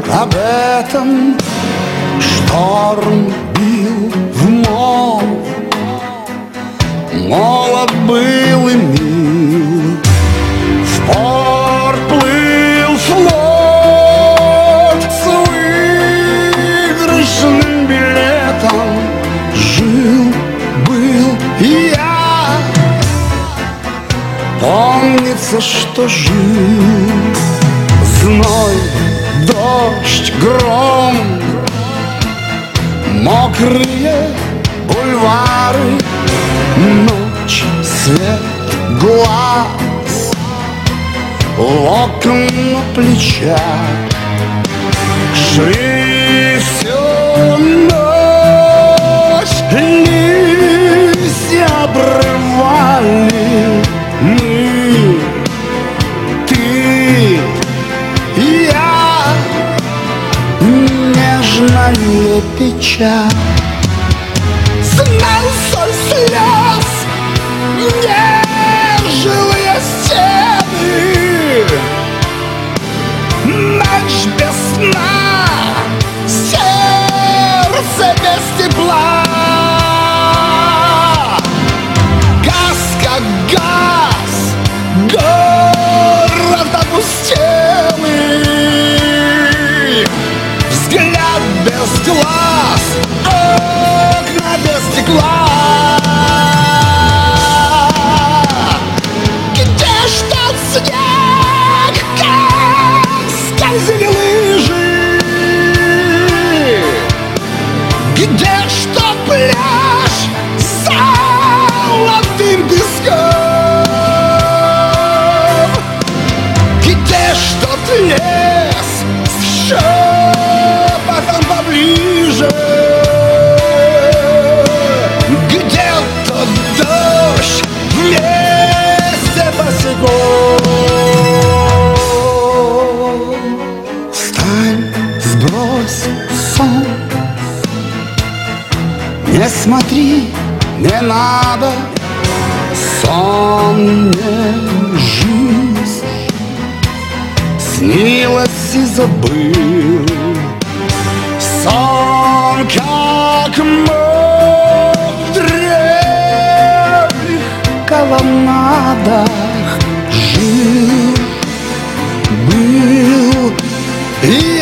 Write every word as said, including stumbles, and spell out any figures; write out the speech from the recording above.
об этом шторм бил в мол. Молод был и мил, в порт плыл флот с выигрышным билетом. Жил, был и я, помнится, что жил. Зной, дождь, гром, мокрые бульвары, ночь, свет, глаз, локон на плечах. Шли всю ночь, листья обрывали. Мы, ты и я, нежно лепеча. Знал соль слез, нежилые стены. Ночь без сна, сердце без тепла. Газ как газ, город опустелый. Взгляд без глаз, окна без стекла. Где ж тот снег, как скользили лыжи? Где ж тот пляж с золотым песком? Где ж тот лес с шепотом поближе? Где тот дождь вместе босиком? Встань, сбрось сон, не смотри, не надо. Сон не жизнь, снилось и забыл. Сон, как мох в древних колоннадах. Жил, был и